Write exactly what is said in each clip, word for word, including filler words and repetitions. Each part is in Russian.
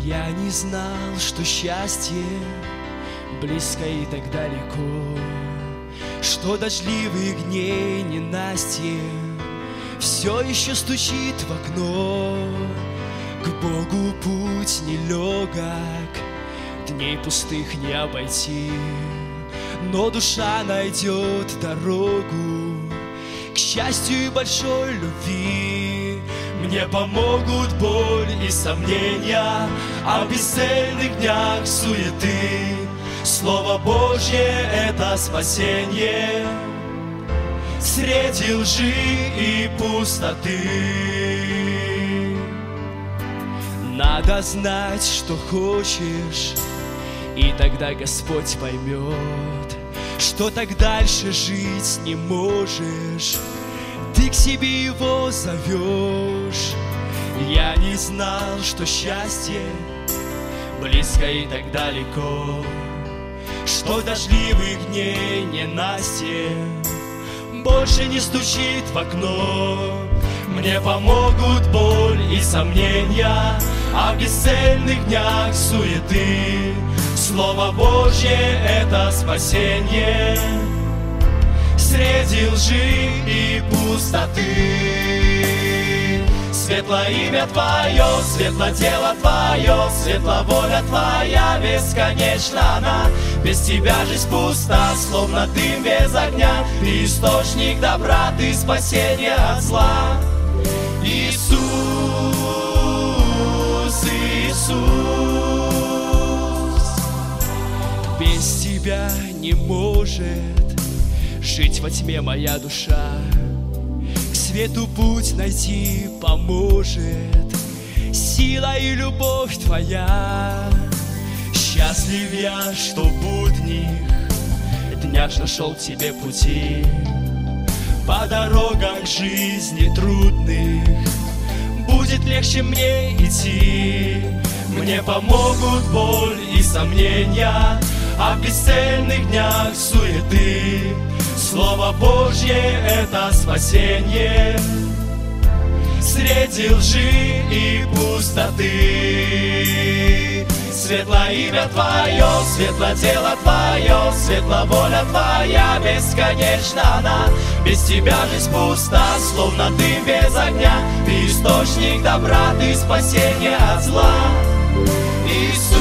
Я не знал, что счастье близко и так далеко, что дождливых дней ненастье все еще стучит в окно. К Богу путь нелегок, дней пустых не обойти, но душа найдет дорогу к счастью и большой любви. Мне помогут боль и сомнения, о бесцельных днях суеты. Слово Божье — это спасение среди лжи и пустоты. Надо знать, что хочешь, и тогда Господь поймет, что так дальше жить не можешь. Ты к себе Его зовешь. Я не знал, что счастье близко и так далеко, что дождливых дней ненастье больше не стучит в окно. Мне помогут боль и сомнения, о бесцельных днях суеты. Слово Божье — это спасение среди лжи и пустоты. Светло имя Твое, светло тело Твое, светла воля Твоя, бесконечна она. Без Тебя жизнь пуста, словно дым без огня. Ты источник добра, Ты спасение от зла. Иисус, Иисус, без Тебя не может жить во тьме моя душа. К свету путь найти поможет сила и любовь Твоя. Счастлив я, что в будних днях нашел Тебе пути. По дорогам жизни трудных будет легче мне идти. Мне помогут боль и сомнения, о бесцельных днях суеты. Слово Божье — это спасение среди лжи и пустоты. Светло имя Твое, светло тело Твое, светла воля Твоя, бесконечна она. Без Тебя жизнь пуста, словно дым без огня. Ты источник добра, Ты спасение от зла. Иисус,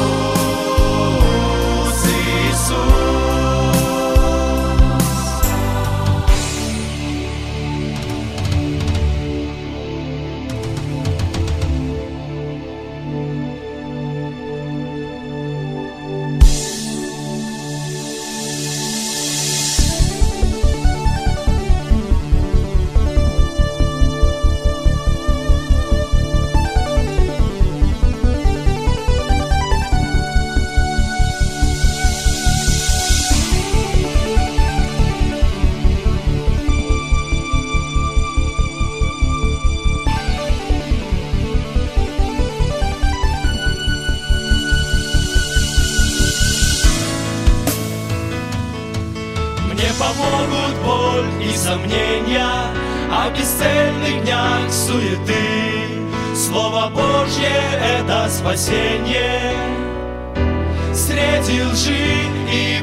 Иисус. Помогут боль и сомнения, о бесцельных днях суеты. Слово Божье — это спасение среди лжи и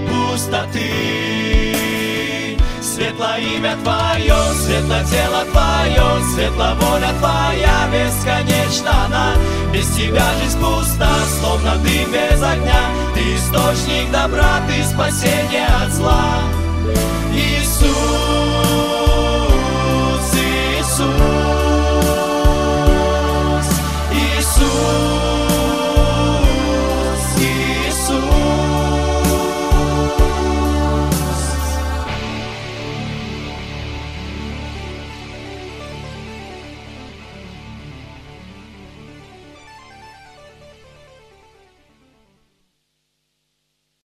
пустоты. Светло имя Твое, светло тело Твое, светла воля Твоя, бесконечна она. Без Тебя жизнь пуста, словно дым без огня. Ты источник добра, Ты спасение от зла. Иисус.